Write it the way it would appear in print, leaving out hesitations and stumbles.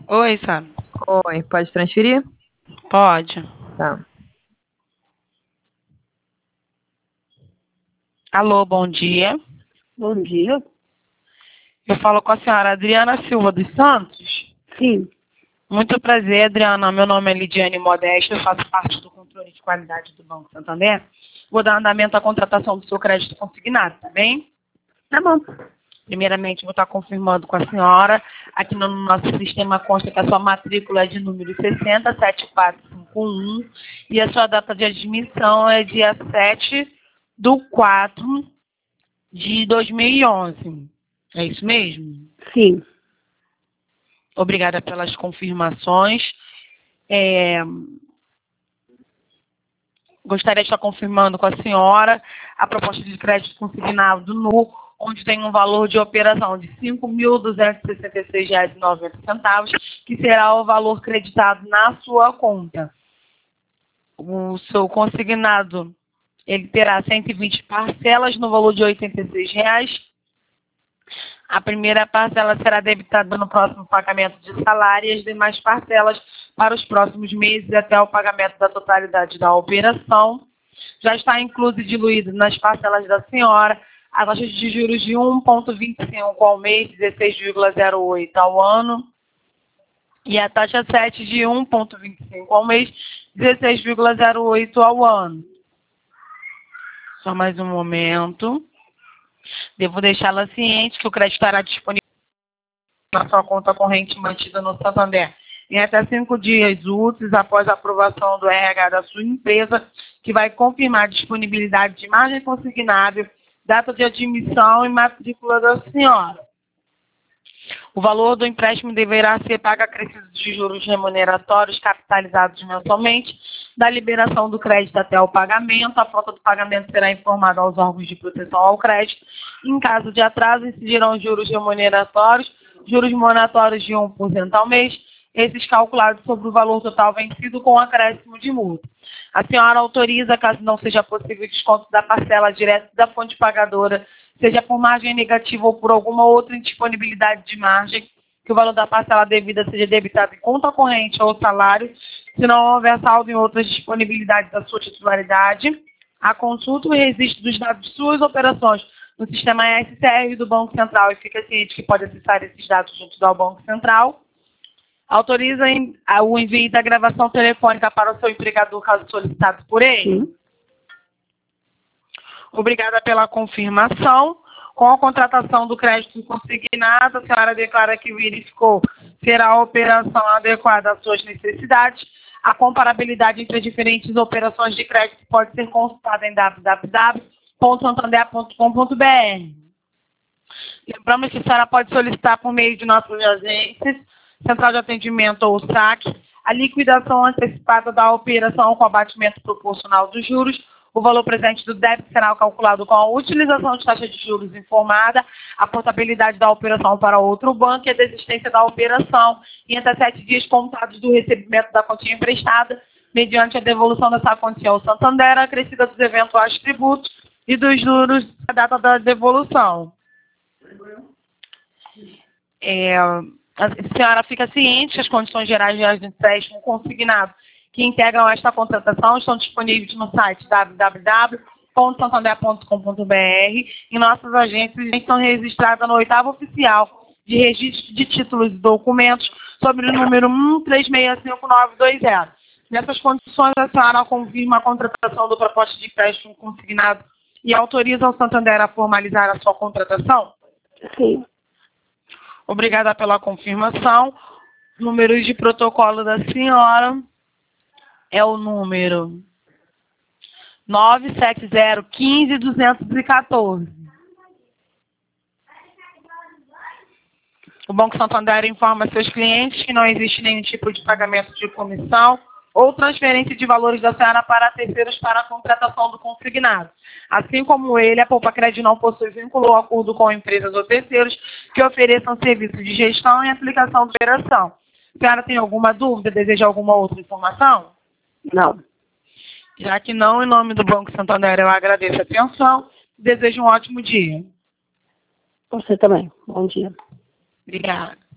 Oi, Sam. Oi, pode transferir? Pode. Tá. Alô, bom dia. Bom dia. Eu falo com a senhora Adriana Silva dos Santos. Sim. Muito prazer, Adriana. Meu nome é Lidiane Modesto, eu faço parte do controle de qualidade do Banco Santander. Vou dar andamento à contratação do seu crédito consignado, tá bem? Tá bom. Primeiramente, vou estar confirmando com a senhora. Aqui no nosso sistema consta que a sua matrícula é de número 607451 e a sua data de admissão é dia 7/4/2011. É isso mesmo? Sim. Obrigada pelas confirmações. Gostaria de estar confirmando com a senhora a proposta de crédito consignado no onde tem um valor de operação de R$ 5.266,90, que será o valor creditado na sua conta. O seu consignado, ele terá 120 parcelas no valor de R$ 86. A primeira parcela será debitada no próximo pagamento de salário e as demais parcelas para os próximos meses até o pagamento da totalidade da operação. Já está incluso e diluído nas parcelas da senhora a taxa de juros de 1,25 ao mês, 16,08 ao ano, e a taxa 7 de 1,25 ao mês, 16,08 ao ano. Só mais um momento. Devo deixá-la ciente que o crédito estará disponível na sua conta corrente mantida no Santander em até 5 dias úteis após a aprovação do RH da sua empresa, que vai confirmar a disponibilidade de margem consignável, data de admissão e matrícula da senhora. O valor do empréstimo deverá ser pago acrescido de juros remuneratórios capitalizados mensalmente, da liberação do crédito até o pagamento. A falta do pagamento será informada aos órgãos de proteção ao crédito. Em caso de atraso, incidirão juros remuneratórios, juros moratórios de 1% ao mês, esses calculados sobre o valor total vencido com acréscimo de multa. A senhora autoriza, caso não seja possível o desconto da parcela direta da fonte pagadora, seja por margem negativa ou por alguma outra indisponibilidade de margem, que o valor da parcela devida seja debitado em conta corrente ou salário, se não houver saldo em outras disponibilidades da sua titularidade. A consulta e registro dos dados de suas operações no sistema SCR do Banco Central e fica ciente que pode acessar esses dados junto ao Banco Central. Autoriza o envio da gravação telefônica para o seu empregador, caso solicitado por ele? Sim. Obrigada pela confirmação. Com a contratação do crédito consignado, a senhora declara que verificou ser a operação adequada às suas necessidades. A comparabilidade entre as diferentes operações de crédito pode ser consultada em www.santander.com.br. Lembramos que a senhora pode solicitar por meio de nossas agências, Central de Atendimento ou SAC, a liquidação antecipada da operação com abatimento proporcional dos juros. O valor presente do débito será calculado com a utilização de taxa de juros informada, a portabilidade da operação para outro banco e a desistência da operação em até 7 dias contados do recebimento da quantia emprestada, mediante a devolução dessa quantia ao Santander, acrescida dos eventuais tributos e dos juros da data da devolução. A senhora fica ciente que as condições gerais de empréstimo consignado que integram esta contratação estão disponíveis no site www.santander.com.br e nossas agências estão registradas no 8º oficial de registro de títulos e documentos sobre o número 1365920. Nessas condições, a senhora confirma a contratação do proposta de empréstimo consignado e autoriza o Santander a formalizar a sua contratação? Sim. Obrigada pela confirmação. Número de protocolo da senhora é o número 97015-214. O Banco Santander informa seus clientes que não existe nenhum tipo de pagamento de comissão ou transferência de valores da senhora para terceiros para a contratação do consignado. Assim como ele, a Poupacred não possui vínculo ou acordo com empresas ou terceiros que ofereçam serviços de gestão e aplicação de operação. A senhora tem alguma dúvida? Deseja alguma outra informação? Não. Já que não, em nome do Banco Santander, eu agradeço a atenção e desejo um ótimo dia. Você também. Bom dia. Obrigada.